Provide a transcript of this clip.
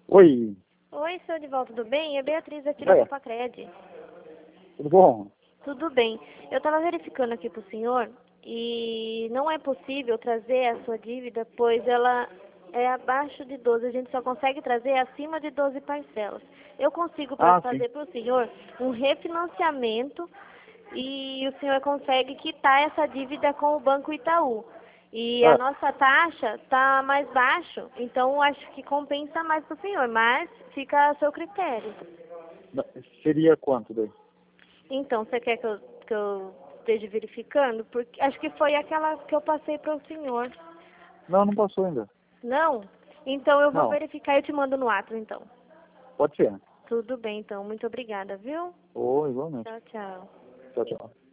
Oi, Oi, sou de volta, tudo bem? É Beatriz aqui da Copacred. tudo bom? Tudo bem. Eu estava verificando aqui para o senhor e não é possível trazer a sua dívida, pois ela é abaixo de 12. A gente só consegue trazer acima de 12 parcelas. Eu consigo Sim. fazer para o senhor um refinanciamento e o senhor consegue quitar essa dívida com o Banco Itaú. E a Ah, nossa taxa está mais baixo, então acho que compensa mais para o senhor, mas fica a seu critério. seria quanto daí? Então, você quer que eu esteja verificando? Porque acho que foi aquela que eu passei para o senhor. Não, não passou ainda. Não? Então eu vou Não, verificar e eu te mando no ato, então. pode ser. Tudo bem, então. Muito obrigada, viu? Ou igualmente. Tchau, tchau. Tchau, tchau.